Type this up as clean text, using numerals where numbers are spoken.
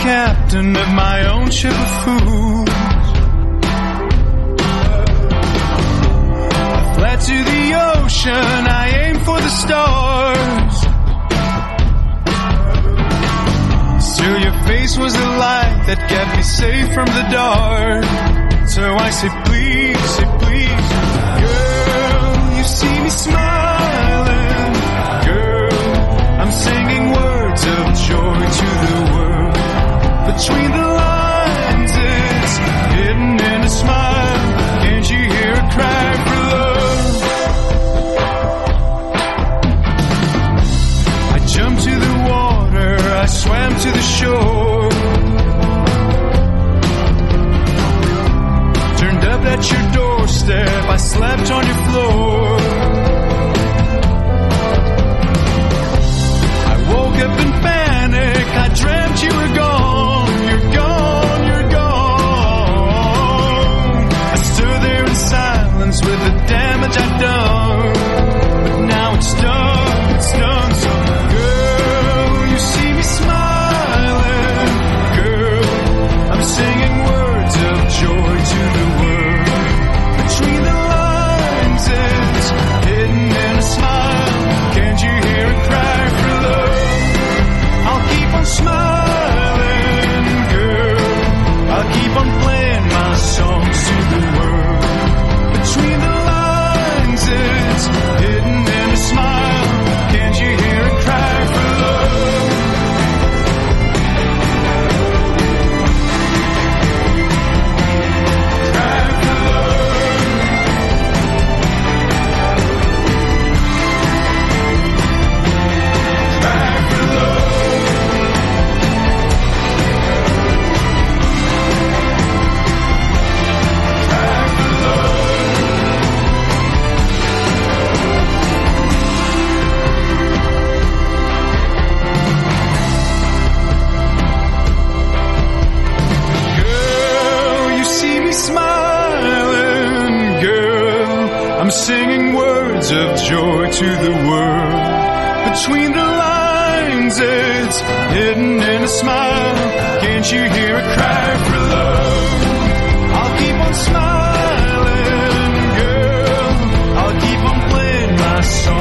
captain of my own ship of fools. I fled to the ocean, I aimed for the stars. Still your face was the light that kept me safe from the dark. So I say please, girl, you see me smiling. Girl, I'm singing words of joy to the world. Between the lines, it's hidden in a smile. Can't you hear a cry for love? I jumped to the water, I swam to the shore. Turned up at your doorstep, I slept on your floor. I woke up in panic, I dreamt you were gone. You're gone, you're gone. I stood there in silence with the damage I'd done. But now it's done, it's done. So girl, you see me smiling. Girl, I'm singing words of joy to the world. Between the lines, it's hidden in a smile. Can't you hear a cry for love? I'll keep on smiling, girl. I'll keep on playing my songs to the world. Between the lines, it's hidden in a smile. Can't you hear a cry for love? Cry for love. Cry for love. Cry for love. Girl, you see me smiling. Girl, I'm singing words of joy to the world. Between the lines, it's hidden in a smile. Can't you hear a cry for love? I'll keep on smiling, girl. I'll keep on playing my song